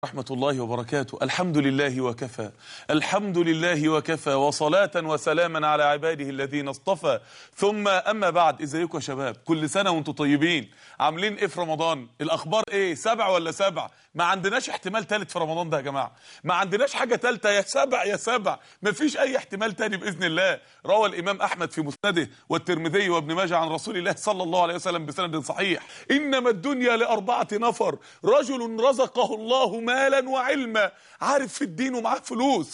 ورحمة الله وبركاته. الحمد لله وكفى، الحمد لله وكفى، وصلاة وسلاما على عباده الذين اصطفى، ثم أما بعد. ازيكم يا شباب؟ كل سنة وانتم طيبين. عاملين ايه في رمضان؟ الأخبار ايه؟ 7 ولا 7؟ ما عندناش احتمال تالت في رمضان ده يا جماعة، ما عندناش حاجة تالتة، يا 7 يا 7، ما فيش أي احتمال تاني بإذن الله. روى الإمام أحمد في مسنده والترمذي وابن ماجه عن رسول الله صلى الله عليه وسلم بسند صحيح: إنما الدنيا ل4 نفر، رجل رزقه الله مالا وعلما، عارف في الدين ومعاه فلوس،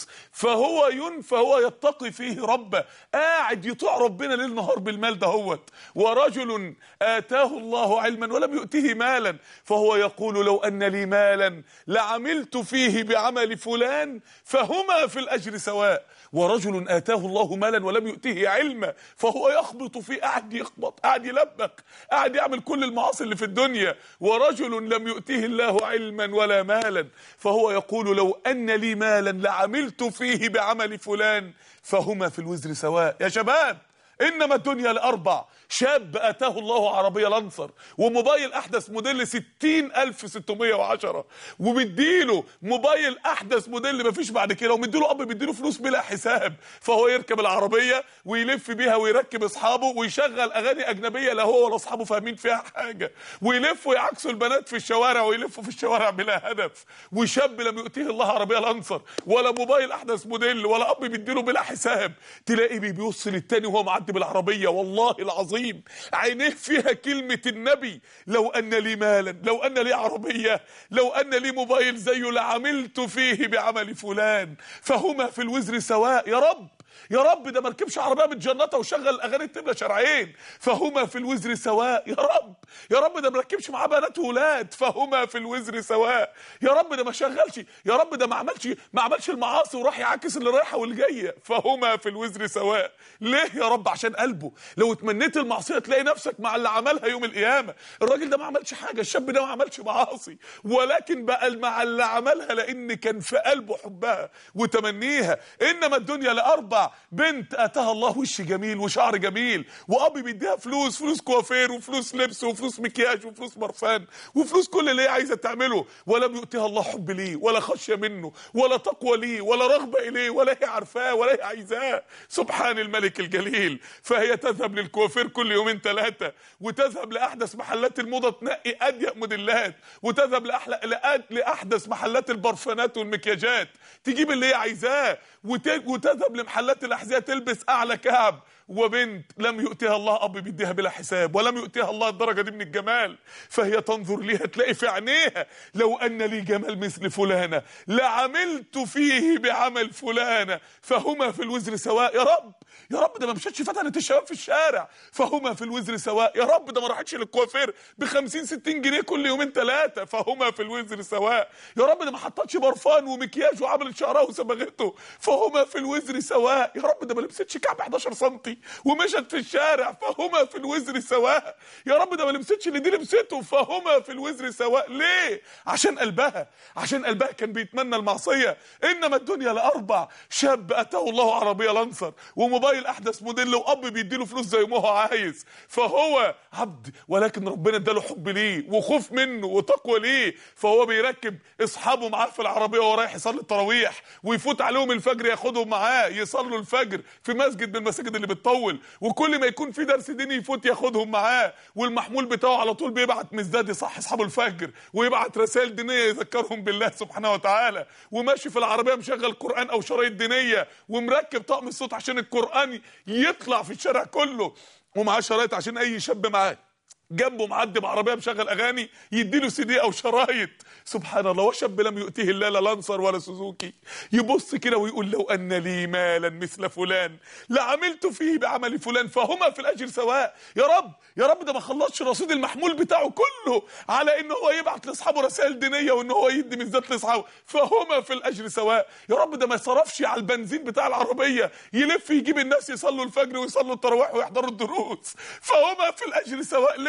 فهو يتقي فيه ربه، قاعد يطيع ربنا ليل نهار بالمال دهوت. ورجل آتاه الله علما ولم يؤته مالا، فهو يقول لو أن لي مالا لعملت فيه بعمل فلان فهما في الأجر سواء. ورجل آتاه الله مالا ولم يؤته علما، فهو يخبط فيه، قاعد يخبط، قاعد يلبك، قاعد يعمل كل المعاصي اللي في الدنيا. ورجل لم يؤته الله علما ولا مالا، فهو يقول لو أن لي مالا لعملت فيه بعمل فلان فهما في الوزر سواء. يا شباب، إنما الدنيا ل4. شاب آتاه الله عربية لانسر وموبايل أحدث موديل 60,610، ومديله موبايل أحدث موديل مفيش بعد كده، ومديله بيديله فلوس بلا حساب، فهو يركب العربية ويلف بيها ويركب أصحابه ويشغل أغاني أجنبية لا هو ولا أصحابه فاهمين فيها حاجة، ويلف ويعكسوا البنات في الشوارع ويلفوا في الشوارع بلا هدف. وشاب لم يؤتيه الله عربية لانسر ولا موبايل أحدث موديل ولا بيديله بلا حساب، تلاقي بيوصل التاني وهو معدي بالعربية، والله العظيم عينيه فيها كلمة النبي: لو أن لي مالا، لو أن لي عربية، لو أن لي موبايل زيه لعملت فيه بعمل فلان فهما في الوزر سواء. يا رب يا رب، ده مركبش عربيه متجنطه وشغل اغاني التبله شرعين فهما في الوزر سواء. يا رب يا رب، ده مركبش معاه بنات وولاد فهما في الوزر سواء. يا رب ده ما شغلش، يا رب ده ما عملش المعاصي وراح يعاكس اللي رايحه والجايه فهما في الوزر سواء. ليه يا رب؟ عشان قلبه. لو اتمنيت المعصيه تلاقي نفسك مع اللي عملها يوم القيامه. الراجل ده ما عملش حاجه، الشاب ده ما عملش معاصي، ولكن بقى مع اللي عملها لان كان في قلبه حبها وتمنيها. انما الدنيا ل4. بنت آتاها الله وش جميل وشعر جميل، وأبي بيديها فلوس كوافير وفلوس لبس وفلوس مكياج وفلوس برفان وفلوس كل اللي هي عايزه تعمله، ولم يؤتها الله حب ليه ولا خشيه منه ولا تقوى ليه ولا رغبه اليه ولا هي عارفاه ولا هي عايزاه. سبحان الملك الجليل. فهي تذهب للكوافير كل يومين 3، وتذهب لاحدث محلات الموضه تنقي اضيق موديلات، وتذهب لاحدث محلات البرفانات والمكياجات تجيب اللي هي عايزاه، وتذهب لمحلات الأحذية تلبس أعلى كعب. وبنت لم يؤتها الله بيديها بلا حساب ولم يؤتها الله الدرجة دي من الجمال، فهي تنظر ليها تلاقي في عينيها لو أن لي جمال مثل فلانة لعملت فيه بعمل فلانة فهما في الوزر سواء. يا رب يا رب، ده ما مشتش فتنة الشباب في الشارع فهما في الوزر سواء. يا رب ده ما راحتش للكوافير ب50-60 جنيه كل يومين 3 فهما في الوزر سواء. يا رب ده ما حطتش برفان ومكياج وعملت شعرها وصبغته فهما في الوزر سواء. يا رب ده ما لبستش كعب 11 سم ومشت في الشارع فهما في الوزر سواء. يا رب ده ما لبستش اللي دي لبسته فهما في الوزر سواء. ليه؟ عشان قلبها كان بيتمنى المعصيه. انما الدنيا ل4. شاب اتاه الله عربيه لانسر وموبايل احدث موديل واب بيديله فلوس زي ما هو عايز، فهو عبد، ولكن ربنا اداله حب ليه وخوف منه وتقوى ليه، فهو بيركب اصحابه معاه في العربيه وهو رايح يصلي التراويح، ويفوت عليهم الفجر ياخدهم معاه يصلوا الفجر في مسجد من المساجد اللي بتطول، وكل ما يكون في درس ديني يفوت ياخدهم معاه، والمحمول بتاعه على طول بيبعت مزداد يصحي اصحاب الفجر ويبعت رسائل دينيه يذكرهم بالله سبحانه وتعالى، وماشي في العربيه مشغل قران او شرايط دينيه ومركب طقم الصوت عشان القران يطلع في الشارع كله، ومعاه شرايط عشان اي شاب معاه جنبه معدي بعربيه مشغل اغاني يديله CD او شرايط. سبحان الله. وشاب لم يؤتيه الله لا لانسر ولا سوزوكي، يبص كده ويقول لو ان لي مالا مثل فلان لعملت فيه بعمل فلان فهما في الاجر سواء. يا رب يا رب، ده ما خلصش رصيد المحمول بتاعه كله على ان هو يبعت لاصحابه رسائل دينيه وان هو يدي مزات لاصحابه فهما في الاجر سواء. يا رب ده ما صرفش على البنزين بتاع العربيه يلف يجيب الناس يصلوا الفجر ويصلوا التراويح ويحضروا الدروس فهما في الاجر سواء. ليه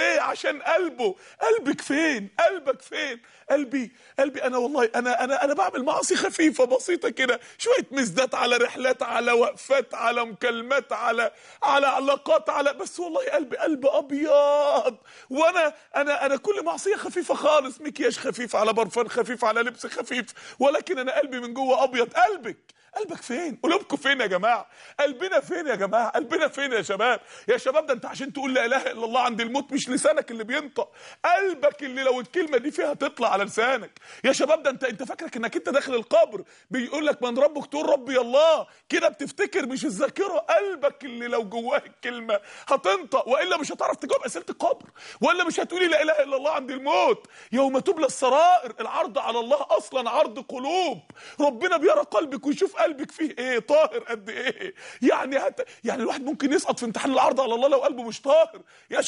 ليه؟ عشان قلبه. قلبك فين؟ قلبك فين؟ قلبي انا والله انا بعمل معاصي خفيفه بسيطه كده، شويه مزدات على رحلات على وقفات على مكالمات على علاقات بس والله قلبي ابيض. وانا انا كل معصيه خفيفه خالص، مكياج خفيف على برفان خفيف على لبس خفيف، ولكن انا قلبي من جوه ابيض. قلبك فين؟ قلوبكم فين يا جماعه؟ قلبنا فين يا جماعه؟ قلبنا فين يا شباب؟ يا شباب ده انت عشان تقول لا اله الا الله عند الموت مش لسانك اللي بينطق، قلبك اللي لو الكلمه دي فيها تطلع على لسانك. يا شباب ده انت فاكرك انك انت داخل القبر بيقول لك من ربك تقول ربي الله، كده بتفتكر مش الذاكره. قلبك اللي لو جواه الكلمه هتنطق، والا مش هتعرف تجاوب اسئله القبر، ولا مش هتقولي لا اله الا الله عند الموت. يوم تبلى السرائر، العرض على الله اصلا عرض قلوب، ربنا بيرى قلبك ويشوف قلبك فيه ايه، طاهر قد ايه. يعني الواحد ممكن يسقط في امتحان العرض على الله لو قلبه مش طاهر. يا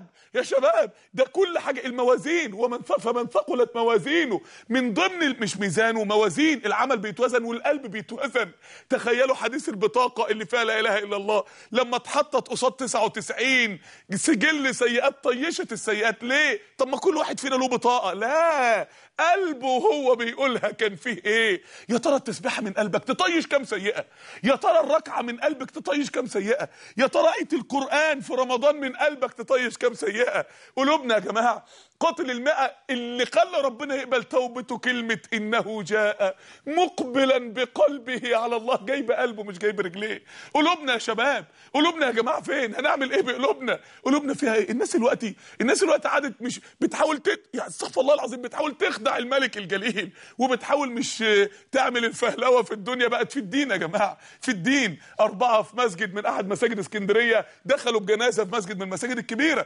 شباب ده كل حاجه الموازين، فمن ثقلت موازينه، من ضمن مش ميزان وموازين، العمل بيتوزن والقلب بيتوزن. تخيلوا حديث البطاقه اللي فيها لا اله الا الله لما اتحطت قصاد 99 سجل سيئات طيشت السيئات. ليه؟ طب ما كل واحد فينا له بطاقه. لا، قلبه هو بيقولها كان فيه ايه. يا ترى التسبيحه من قلبك تطيش كام سيئه؟ يا ترى الركعه من قلبك تطيش كام سيئه؟ يا ترى آية القرآن في رمضان من قلبك تطيش كام سيئه؟ قلوبنا يا جماعه. قاتل المئة اللي خلى ربنا يقبل توبته كلمة إنه جاء مقبلا بقلبه على الله، جايب قلبه مش جايب رجليه. قلوبنا يا شباب، قلوبنا يا جماعة فين؟ هنعمل ايه بقلوبنا؟ قلوبنا فيها ايه؟ الناس الوقت عادت مش بتحاول يعني استغفر الله العظيم، بتحاول تخدع الملك الجليل، وبتحاول مش تعمل الفهلوة في الدنيا، بقت في الدين يا جماعة، في الدين. 4 في مسجد من أحد مساجد اسكندرية دخلوا بجنازة في مسجد من المساجد الكبيرة،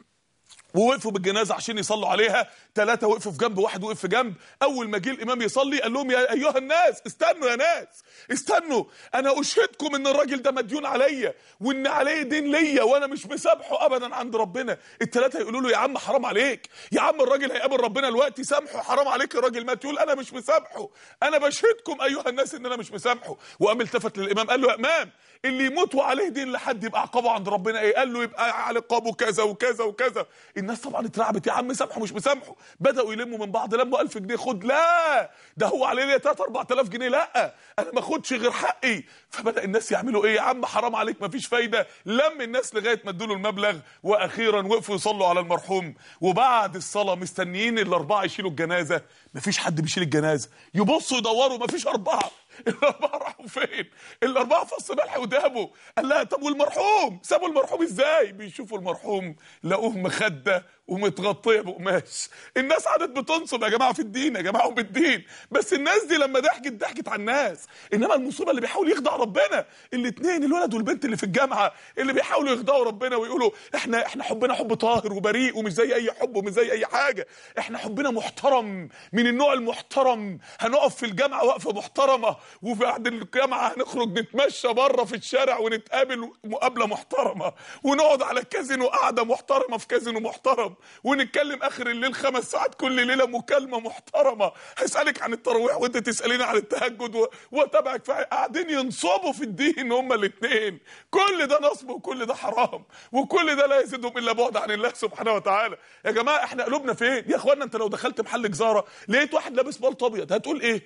ووقفوا بالجنازه عشان يصلوا عليها. 3 وقفوا في جنب، 1 وقف في جنب. اول ما جه الامام يصلي قال لهم يا ايها الناس استنوا، يا ناس استنوا، انا اشهدكم ان الراجل ده مديون عليا، وان عليه دين ليا، وانا مش مسامحه ابدا عند ربنا. ال3 يقولوا له يا عم حرام عليك، يا عم الراجل هيقابل ربنا دلوقتي، سامحه، حرام عليك، الراجل مات. يقول انا مش مسامحه، انا بشهدكم ايها الناس ان انا مش مسامحه. وقام التفت للامام قال له يا امام، اللي يموت وعليه دين لحد يبقى عقابه عند ربنا ايه؟ قال له يبقى على عقابه كذا وكذا وكذا. الناس طبعا اترعبت، يا عم سامحه مش مسامحه. بداوا يلموا من بعض، لموا 1000 جنيه، خد. لا، ده هو عليه 3-4000 جنيه، لا انا ما اخدش غير حقي. فبدا الناس يعملوا ايه؟ يا عم حرام عليك، ما فيش فايده. لم الناس لغايه ما ادوا له المبلغ، واخيرا وقفوا يصلوا على المرحوم. وبعد الصلاه مستنيين ال4 يشيلوا الجنازه، ما فيش حد بيشيل الجنازه. يبصوا يدوروا، ما فيش 4. ال4 راحوا فين؟ ال4 فص ملح ودابوا. قال لها طب والمرحوم؟ سابوا المرحوم ازاي؟ بيشوفوا المرحوم لقوه مخده ومتغطيه بقماش. الناس قعدت بتنصب يا جماعه في الدين، يا جماعه وبالدين، بس الناس دي لما ضحكت على الناس. انما المصيبه اللي بيحاول يخدع ربنا، الاثنين الولد والبنت اللي في الجامعه اللي بيحاولوا يخدعوا ربنا ويقولوا احنا حبنا حب طاهر وبريء ومش زي اي حب ومش زي اي حاجه، احنا حبنا محترم من النوع المحترم، هنقف في الجامعه وقفه محترمه، وبعد الجامعه هنخرج نتمشى بره في الشارع ونتقابل مقابله محترمه، ونقعد على كازينو قعده محترمه في كازينو محترم، ونتكلم اخر الليل 5 ساعات كل ليله مكالمه محترمه، هسالك عن التراويح وانت تساليني عن التهجد واتابعك في قاعدين ينصبوا في الدين هما الاثنين. كل ده نصب وكل ده حرام، وكل ده لا يزيدهم الا بعد عن الله سبحانه وتعالى. يا جماعه احنا قلوبنا فين يا اخوانا؟ انت لو دخلت محل جزاره لقيت واحد لابس بلطو ابيض هتقول ايه؟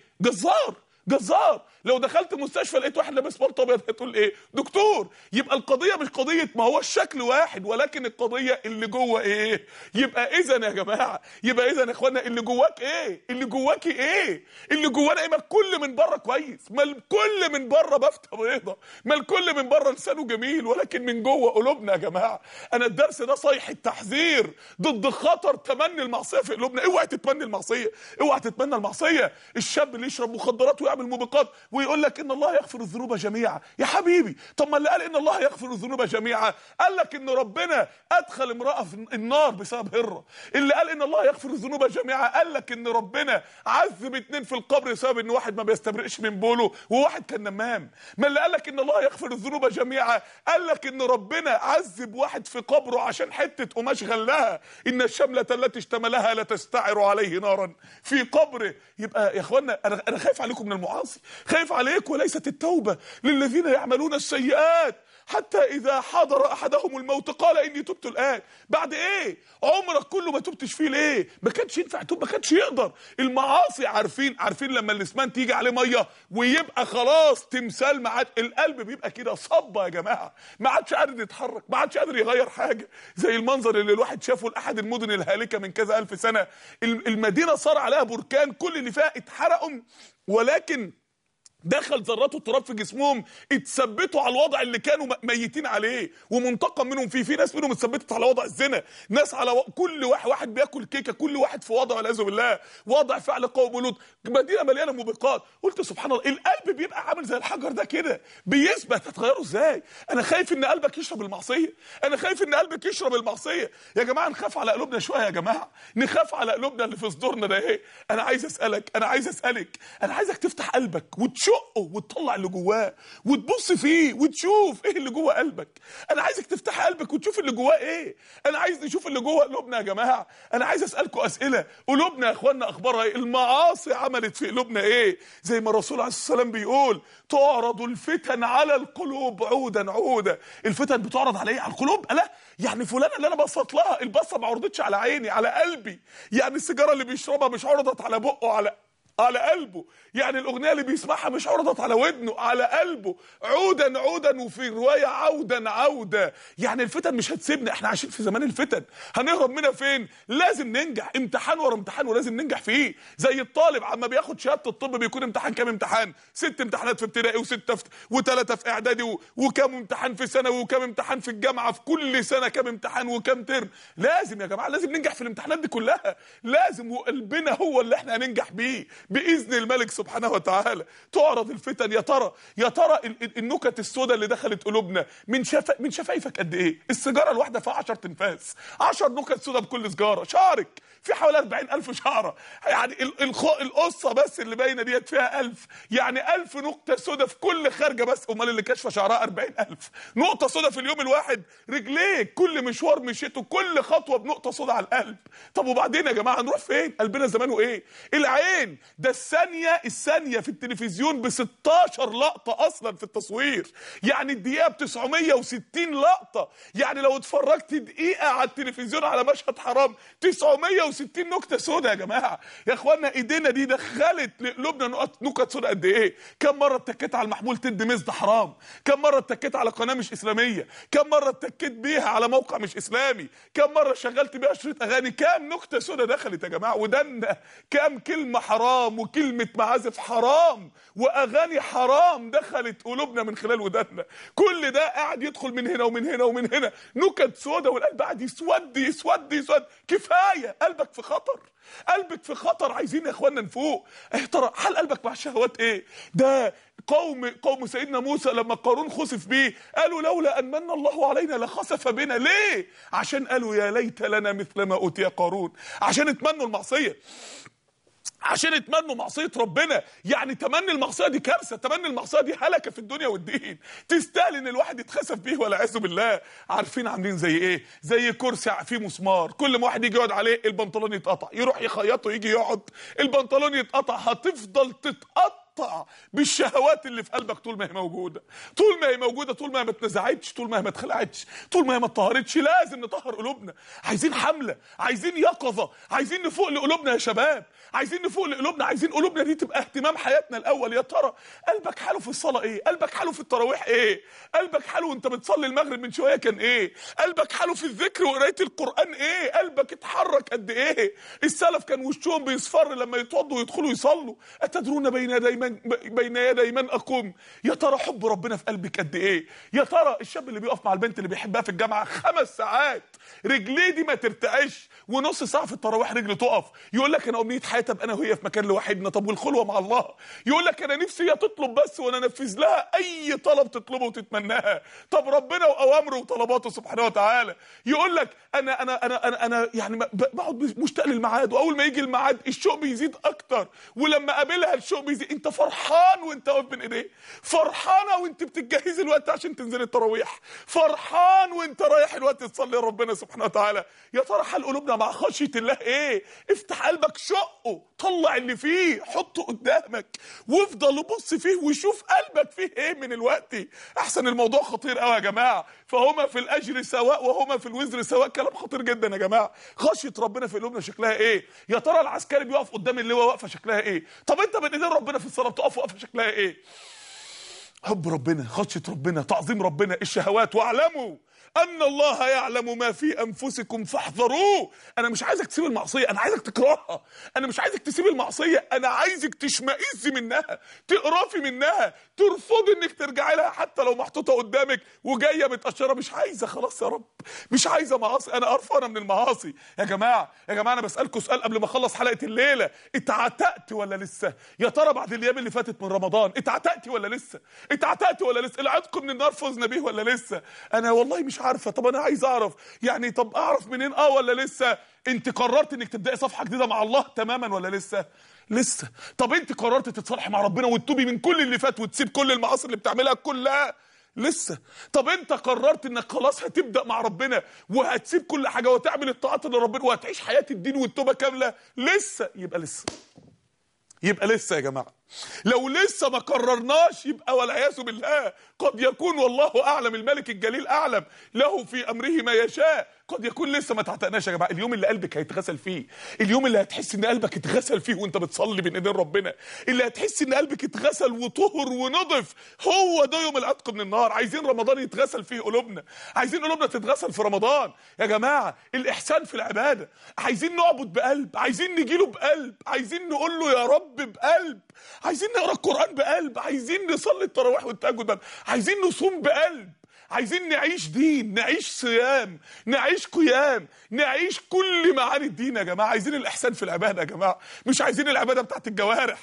جزار. لو دخلت مستشفى لقيت واحد لابس بلطو ابيض هتقول ايه؟ دكتور. يبقى القضيه مش قضيه ما هو الشكل واحد، ولكن القضيه اللي جوه ايه. يبقى اذا يا جماعه، يبقى اذا يا اخوانا، اللي جواك ايه؟ اللي جواكي ايه؟ اللي جوانا ايه؟ ما الكل من بره كويس، ما الكل من بره بفتة بيضه، ما الكل من بره لسانه جميل، ولكن من جوه قلوبنا يا جماعه. انا الدرس ده صيحه تحذير ضد خطر تمني المعصيه في قلوبنا. اوعى تتمنى المعصيه، اوعى تتمنى المعصيه. الشاب اللي يشرب مخدرات ويعمل موبقات ويقول لك ان الله يغفر الذنوب جميعا، يا حبيبي طب ما اللي قال ان الله يغفر الذنوب جميعا قال لك ان ربنا ادخل امراه في النار بسبب هره. اللي قال ان الله يغفر الذنوب جميعا قال لك ان ربنا عذب 2 في القبر بسبب ان واحد ما بيستبرئش من بوله وواحد كان نمام. ما اللي قال لك ان الله يغفر الذنوب جميعا قال لك ان ربنا عذب واحد في قبره عشان حته قماش غلها، ان الشمله التي اشتملها لا تستعر عليه نارا في قبره. يبقى يا اخوانا انا خايف عليكم من المعاصي، خايف عليك. وليست التوبة للذين يعملون السيئات حتى إذا حضر أحدهم الموت قال إني تبت الآن. بعد إيه؟ عمرك كله ما تبتش فيه ليه؟ ما كانش ينفع يتوب، ما كانش يقدر. المعاصي عارفين لما الاسمان تيجي عليه ميه ويبقى خلاص تمثال، ما عاد القلب بيبقى كده صبة يا جماعة، ما عادش قادر يتحرك، ما عادش قادر يغير حاجة. زي المنظر اللي الواحد شافه لأحد المدن الهالكة من كذا ألف سنة. المدينة صار عليها بركان، كل اللي فيها اتحرقوا، ولكن دخل ذرات التراب في جسمهم، اتثبتوا على الوضع اللي كانوا ميتين عليه ومنتقم منهم فيه. في ناس منهم اتثبتت على وضع الزنا، ناس على كل واحد بياكل كيكه، كل واحد في وضع والعياذ بالله، وضع فعل قوم لوط. مدينه مليانه موبقات. قلت سبحان الله، القلب بيبقى عامل زي الحجر ده كده، بيثبت. هتغيره ازاي؟ انا خايف ان قلبك يشرب المعصيه، انا خايف ان قلبك يشرب المعصيه. يا جماعه نخاف على قلوبنا شويه، يا جماعه نخاف على قلوبنا اللي في صدورنا ده. ايه؟ انا عايز اسالك، انا عايزك تفتح قلبك وتشقه وتطلع اللي جواه وتبص فيه وتشوف ايه اللي جوه قلبك. انا عايزك تفتح قلبك وتشوف اللي جواه ايه. انا عايز نشوف اللي جوه قلوبنا يا جماعه. انا عايز اسالكم اسئله. قلوبنا يا اخوانا اخبارها ايه؟ المعاصي عملت في قلوبنا ايه؟ زي ما الرسول عليه الصلاه والسلام بيقول تعرض الفتن على القلوب عودا عودا. الفتن بتعرض على ايه؟ على القلوب. لا يعني فلانه اللي انا بصت لها البصه ما عرضتش على عيني، على قلبي. يعني السيجاره اللي بيشربها مش عرضت على بقه، على قلبه. يعني الاغنيه اللي بيسمعها مش عرضت على ودنه، على قلبه. عودا عودا، وفي روايه عودا عودا. يعني الفتن مش هتسيبنا، احنا عايشين في زمان الفتن، هنهرب منها فين؟ لازم ننجح، امتحان ورا امتحان ولازم ننجح فيه. زي الطالب عما بياخد شهاده الطب بيكون امتحان كام امتحان؟ 6 امتحانات في ابتدائي و6 و3 في اعدادي وكام امتحان في ثانوي وكام امتحان في الجامعه، في كل سنه كام امتحان وكام ترم. لازم يا جماعه لازم ننجح في الامتحانات دي كلها، لازم. وقلبنا هو اللي احنا هننجح بيه باذن الملك سبحانه وتعالى. تعرض الفتن. يا ترى النكت السوداء اللي دخلت قلوبنا من شفايفك قد ايه؟ السيجاره الواحده فيها 10 تنفاس، 10 نكت سوداء بكل سيجاره. شعرك في حوالي 40,000 شعره، يعني القصه بس اللي باينه ديت فيها 1000، يعني 1000 نقطه سوداء في كل خارجه بس. امال اللي كاشفه شعرها 40,000 نقطه سوداء في اليوم الواحد. رجليك كل مشوار مشيته، كل خطوه بنقطه سوداء على القلب. طب وبعدين يا جماعه نروح فين؟ قلبنا زمانه ايه؟ العين ده الثانيه في التلفزيون ب 16 لقطه اصلا في التصوير، يعني الدقيقه ب 960 لقطه. يعني لو اتفرجت دقيقه على التلفزيون على مشهد حرام 960 نكته سوداء. يا جماعه يا اخوانا ايدينا دي دخلت لقلوبنا نكت سوداء قد ايه؟ كم مره اتكيت على المحمول تدي مزد حرام؟ كم مره اتكيت على قناه مش اسلاميه؟ كم مره اتكيت بيها على موقع مش اسلامي؟ كم مره شغلت بيها شريط اغاني؟ كم نكته سوداء دخلت يا جماعه؟ ودنا كم كلمه حرام وكلمه معازف حرام واغاني حرام دخلت قلوبنا من خلال ودنا. كل ده قاعد يدخل من هنا ومن هنا ومن هنا، نكت سوداء، والقلب قاعد يسود يسود يسود. كفايه، قلبك في خطر، قلبك في خطر. عايزين يا اخوانا نفوق. ترى حال قلبك مع الشهوات ايه؟ ده قوم سيدنا موسى لما قارون خسف بيه قالوا لولا ان من الله علينا لخسف بنا. ليه؟ عشان قالوا يا ليت لنا مثل ما اوتي قارون. عشان اتمنوا المعصيه، عشان اتمنوا معصيه ربنا. يعني تمني المعصيه دي كارثه، تمني المعصيه دي هلكه في الدنيا والدين، تستاهل ان الواحد يتخسف بيه والعياذ بالله. عارفين عاملين زي ايه؟ زي كرسي فيه مسمار، كل ما واحد يجي يقعد عليه البنطلون يتقطع، يروح يخيطه يجي يقعد البنطلون يتقطع. هتفضل تتقطع بالشهوات اللي في قلبك طول ما هي موجوده، طول ما هي موجوده، طول ما هي ما اتنزعتش، طول ما هي ما اتخلعتش، طول ما هي ما اتطهرتش. لازم نطهر قلوبنا. عايزين حمله، عايزين يقظه، عايزين نفوق لقلوبنا يا شباب، عايزين نفوق لقلوبنا، عايزين قلوبنا دي تبقى اهتمام حياتنا الاول. يا ترى قلبك حاله في الصلاه ايه؟ قلبك حاله في التراويح ايه؟ قلبك حاله وانت بتصلي المغرب من شويه كان ايه؟ قلبك حاله في الذكر وقرايه القران ايه؟ قلبك اتحرك قد ايه؟ السلف كان وشهم بيصفر لما يتوضوا ويدخلوا يصلوا. اتدرون بين يدي من اقوم؟ يا ترى حب ربنا في قلبك قد ايه؟ يا ترى الشاب اللي بيقف مع البنت اللي بيحبها في الجامعه 5 ساعات رجليه دي ما ترتعش، ونص ساعه في التراويح رجله تقف، يقول لك انا امنيه حياتي ابقى انا وهي في مكان لوحدنا. طب والخلوه مع الله؟ يقول لك انا نفسي هي تطلب بس وانا انفذ لها اي طلب تطلبه وتتمناها. طب ربنا واوامره وطلباته سبحانه وتعالى. يقول لك انا يعني بقعد مشتاق للميعاد، واول ما يجي الميعاد الشوق بيزيد اكتر، ولما اقابلها الشوق بيزيد. انت فرحان وانت واقف بين ايديه، فرحانه وانت بتجهزي الوقت عشان تنزل التراويح، فرحان وانت رايح الوقت تصلي ربنا سبحانه وتعالى. يا ترى حال قلوبنا مع خشيه الله ايه؟ افتح قلبك، شقه، طلع اللي فيه، حطه قدامك. قدامك وافضل بص فيه وشوف قلبك فيه ايه من الوقت. احسن الموضوع خطير قوي يا جماعه. فهما في الاجر سواء وهما في الوزر سواء. كلام خطير جدا يا جماعه. خشيه ربنا في قلوبنا شكلها ايه؟ يا ترى العسكري بيقف قدام اللواء واقفه شكلها ايه؟ طب انت بين ايدين ربنا في الصلاه بتقف واقفه شكلها ايه؟ حب ربنا، خشيه ربنا، تعظيم ربنا، الشهوات. واعلموا ان الله يعلم ما في انفسكم فاحذروه. انا مش عايزك تسيب المعصيه، انا عايزك تكرهها. انا مش عايزك تسيب المعصيه، انا عايزك تشمئز منها، تقرفي منها، ترفضي انك ترجعي لها حتى لو محطوطه قدامك وجايه متقشره. مش عايزه خلاص يا رب، مش عايزه معاصي، انا قرفانه من المعاصي. يا جماعه انا بسالكم سؤال قبل ما اخلص حلقه الليله. اتعتقت ولا لسه؟ يا ترى بعد الايام اللي فاتت من رمضان اتعتقتي ولا لسه؟ اتعتقتي ولا لسه؟ العتق من النار فزنا بيه ولا لسه؟ انا والله مش عارفه. طب انا عايز اعرف يعني. طب اعرف منين ولا لسه؟ انت قررت انك تبداي صفحه جديده مع الله تماما ولا لسه؟ طب انت قررت تتصالحي مع ربنا وتتوبي من كل اللي فات وتسيب كل المعاصي اللي بتعملها كلها لسه؟ طب انت قررت انك خلاص هتبدا مع ربنا وهتسيب كل حاجه وتعمل الطاعات اللي ربنا وهتعيش حياه الدين والتوبه كامله لسه؟ يبقى لسه يا جماعه. لو لسه ما قررناش يبقى والعياذ بالله قد يكون والله اعلم، الملك الجليل اعلم، له في امره ما يشاء. قد يكون لسه ما تعتقناش يا جماعه. اليوم اللي قلبك هيتغسل فيه، اليوم اللي هتحس ان قلبك اتغسل فيه وانت بتصلي بين ايدين ربنا، اللي هتحس ان قلبك اتغسل وطهر ونضف، هو ده يوم العتق من النار. عايزين رمضان يتغسل فيه قلوبنا، عايزين قلوبنا تتغسل في رمضان يا جماعه. الاحسان في العباده، عايزين نعبد بقلب، عايزين نجيله بقلب، عايزين نقول له يا رب بقلب، عايزين نقرا القران بقلب، عايزين نصلي التراويح والتهجد بقلب، عايزين نصوم بقلب، عايزين نعيش دين، نعيش صيام، نعيش قيام، نعيش كل معاني الدين يا جماعه. عايزين الاحسان في العباده يا جماعه، مش عايزين العباده بتاعت الجوارح.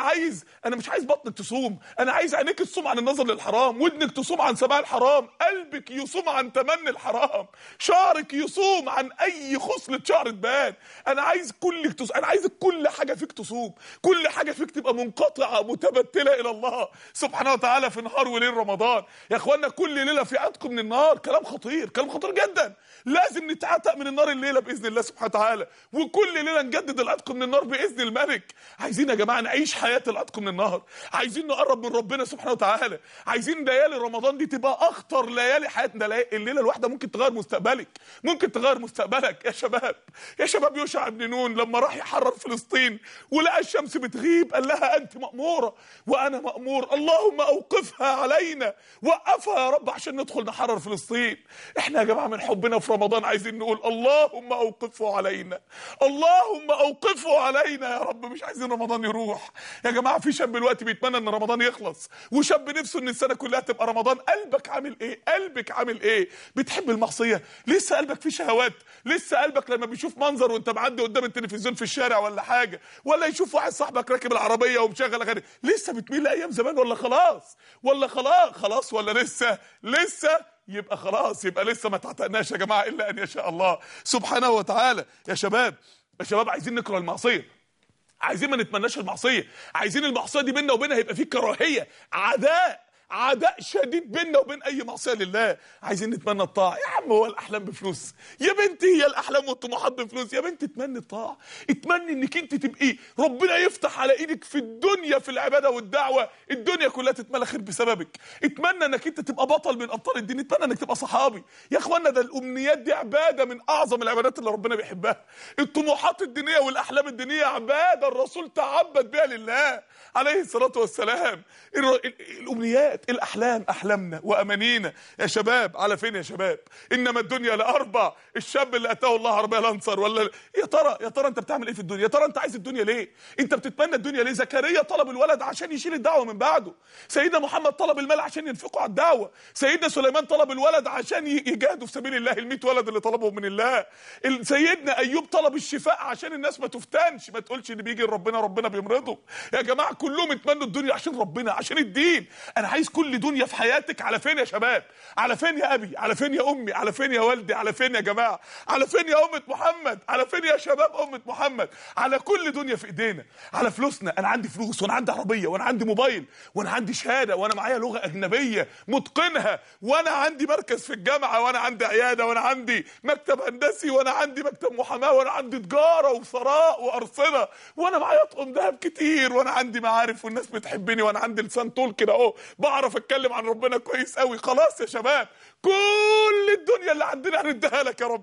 انا مش عايز بطنك تصوم، انا عايز عينيك تصوم عن النظر للحرام، ودنك تصوم عن سماع الحرام، قلبك يصوم عن تمني الحرام، شعرك يصوم عن اي خصله شعر تبان. انا عايز كلك تصوم، انا عايزك كل حاجه فيك تصوم، كل حاجه فيك تبقى منقطعه متبتله الى الله سبحانه وتعالى في نهار وليل رمضان. يا اخوانا كل ليله في عتق من النار. كلام خطير، كلام خطير جدا. لازم نتعتق من النار الليله باذن الله سبحانه وتعالى، وكل ليله نجدد العتق من النار باذن الملك. عايزين يا جماعه نعيش حياه العتق من النار، عايزين نقرب من ربنا سبحانه وتعالى، عايزين ليالي رمضان دي تبقى اخطر ليالي حياتنا. الليله الواحده ممكن تغير مستقبلك، ممكن تغير مستقبلك. يا شباب يوشع بن نون لما راح يحرر فلسطين ولقى الشمس بتغيب قال لها انت مأموره وانا مأمور، اللهم اوقفها علينا، وقفها يا رب عشان ندخل نحرر فلسطين. احنا يا جماعه من حبنا في رمضان عايزين نقول اللهم اوقفه علينا، اللهم اوقفه علينا يا رب. مش عايزين رمضان يروح يا جماعه. في شاب دلوقتي بيتمنى ان رمضان يخلص، وشاب نفسه ان السنه كلها تبقى رمضان. قلبك عامل ايه؟ قلبك عامل ايه؟ بتحب المعصيه؟ لسه قلبك فيه شهوات؟ لسه قلبك لما بيشوف منظر وانت معدي قدام التلفزيون في الشارع ولا حاجه، ولا يشوف واحد صاحبك راكب العربيه ومشغل اغاني، لسه بتميل لايام زمان ولا خلاص؟ ولا لسه يبقى خلاص، يبقى لسه ما تعتقناش يا جماعه الا ان يشاء الله سبحانه وتعالى. يا شباب عايزين نكره المعصيه، عايزين ما نتمناش المعصيه، عايزين المعصيه دي بيننا وبينها يبقى في كراهيه، عداء شديد بيننا وبين اي معصيه لله. عايزين نتمنى الطاعه. يا عم هو الاحلام بفلوس يا بنتي؟ هي الاحلام والطموحات بفلوس يا بنتي؟ اتمني الطاعه، اتمني انك انت تبقي ربنا يفتح على ايدك في الدنيا في العباده والدعوه، الدنيا كلها تتملى خير بسببك. اتمنى انك انت تبقى بطل من ابطال الدين، اتمنى انك تبقى صحابي. يا اخوانا ده الامنيات دي عباده من اعظم العبادات اللي ربنا بيحبها. الطموحات الدينيه والاحلام الدينيه عباده الرسول تعبد بها لله عليه الصلاه والسلام. الامنيات، الاحلام، احلامنا وامانينا يا شباب على فين يا شباب؟ انما الدنيا لاربع. الشاب اللي اتاه الله عربيه لانصر ولا يا ترى انت بتعمل ايه في الدنيا؟ يا ترى انت عايز الدنيا ليه؟ انت بتتمنى الدنيا ليه؟ زكريا طلب الولد عشان يشيل الدعوه من بعده، سيدنا محمد طلب المال عشان ينفقوا على الدعوه، سيدنا سليمان طلب الولد عشان يجاهدوا في سبيل الله، ال100 ولد اللي طلبهم من الله، سيدنا ايوب طلب الشفاء عشان الناس ما تفتنش، ما تقولش ان بيجي ربنا بيمرضه. يا جماعه كلهم اتمنوا الدنيا عشان ربنا، عشان الدين. انا عايز كل دنيا في حياتك على فين يا شباب؟ على فين يا ابي؟ على فين يا امي؟ على فين يا والدي؟ على فين يا جماعه؟ على فين يا امه محمد؟ على فين يا شباب امه محمد؟ على كل دنيا في ايدينا، على فلوسنا. انا عندي فلوس وانا عندي عربيه وانا عندي موبايل وانا عندي شهاده وانا معايا لغه اجنبيه متقنها وانا عندي مركز في الجامعه وانا عندي عياده وانا عندي مكتب هندسي وانا عندي مكتب محاماه وانا عندي تجاره وثراء وارصده وانا معايا طقم ذهب كتير وانا عندي معارف والناس بتحبني وانا عندي لسان طول كده اهو بعرف اتكلم عن ربنا كويس قوي. خلاص يا شباب، كل الدنيا اللي عندنا هنديها لك يا رب.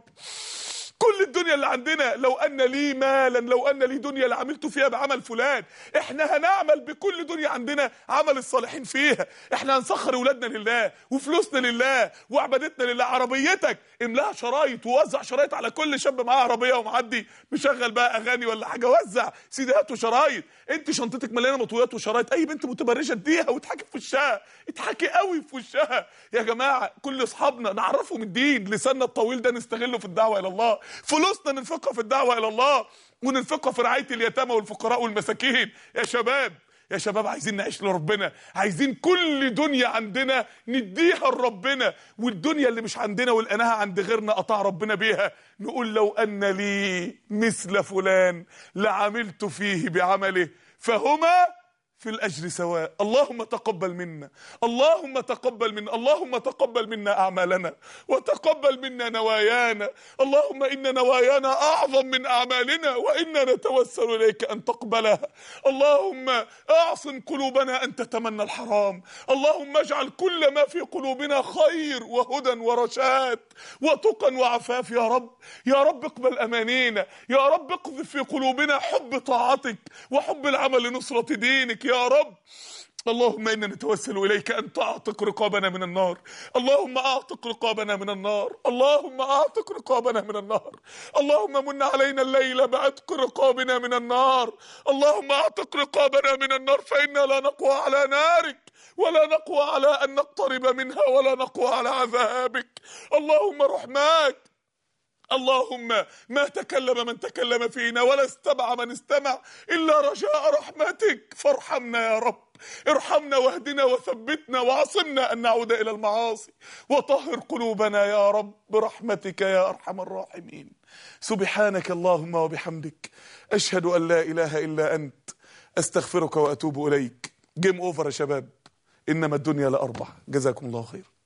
كل الدنيا اللي عندنا، لو ان لي مالا، لو ان لي دنيا لعملت فيها بعمل فلان. احنا هنعمل بكل دنيا عندنا عمل الصالحين فيها. احنا هنسخر اولادنا لله وفلوسنا لله وعبادتنا لله. عربيتك املاها شرايط ووزع شرايط على كل شاب معاه عربيه ومعدي مشغل بقى اغاني ولا حاجه، وزع سيديات وشرايط. انت شنطتك مليانه مطويات وشرايط، اي بنت متبرجه اديها وتحكي في وشها، اتحكي قوي في وشها يا جماعه. كل اصحابنا نعرفهم الدين، لساننا الطويل ده نستغله في الدعوه الى الله، فلوسنا ننفقها في الدعوه الى الله وننفقها في رعايه اليتامى والفقراء والمساكين. يا شباب يا شباب، عايزين نعيش لربنا، عايزين كل دنيا عندنا نديها لربنا، والدنيا اللي مش عندنا ولقيناها عند غيرنا قطع ربنا بيها نقول لو ان لي مثل فلان لعملت فيه بعمله فهما في الأجر سواء. اللهم تقبل منا، اللهم تقبل منا، اللهم تقبل منا أعمالنا وتقبل منا نوايانا. اللهم إن نوايانا أعظم من أعمالنا وإنا نتوسل إليك أن تقبلها. اللهم أعصم قلوبنا أن تتمنى الحرام. اللهم اجعل كل ما في قلوبنا خير وهدى ورشاد وتقى وعفاف يا رب. يا رب اقبل أمانينا، يا رب اقذف في قلوبنا حب طاعتك وحب العمل لنصرة دينك يا رب. اللهم إنا نتوسل إليك أن تعتق رقابنا من النار. اللهم أعتق رقابنا من النار، اللهم أعتق رقابنا من النار. اللهم من علينا الليلة بعتق رقابنا من النار. اللهم أعتق رقابنا من النار فإنا لا نقوى على نارك ولا نقوى على أن نقترب منها ولا نقوى على عذابك. اللهم رحماك. اللهم ما تكلم من تكلم فينا ولا استمع من استمع إلا رجاء رحمتك، فارحمنا يا رب. ارحمنا واهدنا وثبتنا وعصمنا أن نعود إلى المعاصي، وطهر قلوبنا يا رب برحمتك يا أرحم الراحمين. سبحانك اللهم وبحمدك، أشهد أن لا إله إلا أنت، أستغفرك وأتوب إليك. جيم أوفر يا شباب، إنما الدنيا لأربع. جزاكم الله خير.